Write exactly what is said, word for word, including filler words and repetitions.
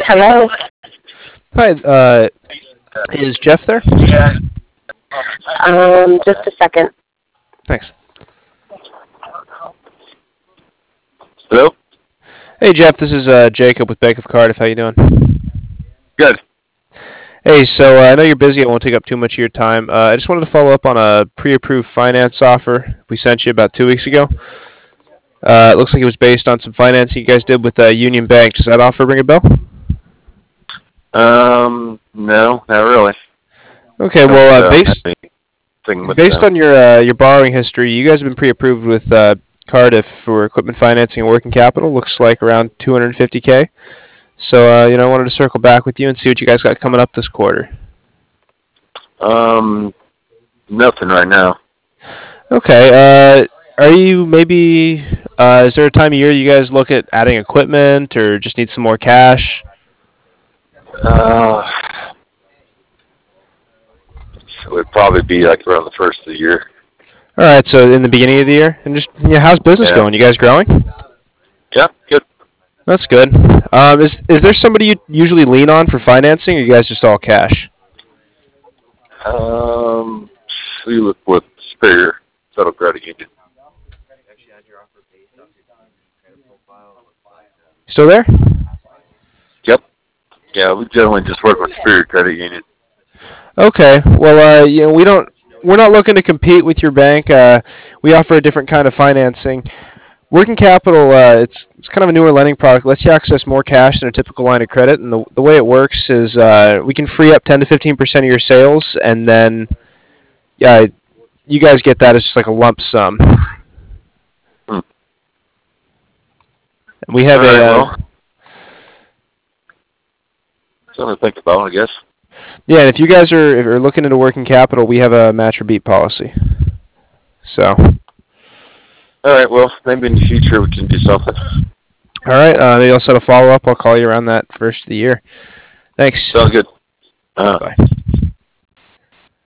Hello. Hi, uh, is Jeff there? Um, just a second. Thanks. Hello? Hey, Jeff, this is uh, Jacob with Bank of Cardiff. How you doing? Good. Hey, so uh, I know you're busy. I won't take up too much of your time. Uh, I just wanted to follow up on a pre-approved finance offer we sent you about two weeks ago. Uh, it looks like it was based on some financing you guys did with uh, Union Bank. Does that offer ring a bell? Um, no, not really. Okay, well, uh, uh, based with based them. on your uh, your borrowing history, you guys have been pre-approved with uh, Cardiff for equipment financing and working capital. Looks like around two hundred fifty K. So, uh, you know, I wanted to circle back with you and see what you guys got coming up this quarter. Um, nothing right now. Okay. Uh, are you maybe? Uh, is there a time of year you guys look at adding equipment, or just need some more cash? Uh, so it would probably be like around the first of the year. All right. So in the beginning of the year, and just yeah, how's business Yeah. going? You guys growing? Yeah, good. That's good. Um, is is there somebody you usually lean on for financing, or you guys just all cash? Um, we look with Superior Federal Credit Union. Still there? Yep. Yeah, we generally just work with Superior Credit Union. Okay. Well, uh, you know, we don't. We're not looking to compete with your bank. Uh, we offer a different kind of financing. Working capital, uh, it's it's kind of a newer lending product. Lets you access more cash than a typical line of credit, and the the way it works is uh, we can free up ten to fifteen percent of your sales, and then yeah, you guys get that as just like a lump sum. Hmm. And we have All a right, uh, well, something to think about, I guess. yeah, and if you guys are if you're looking into working capital, we have a match or beat policy. So, All right, well, maybe in the future we can do something. all right, uh, maybe I'll set a follow up. I'll call you around that first of the year. Thanks. Sounds good. Uh, Bye.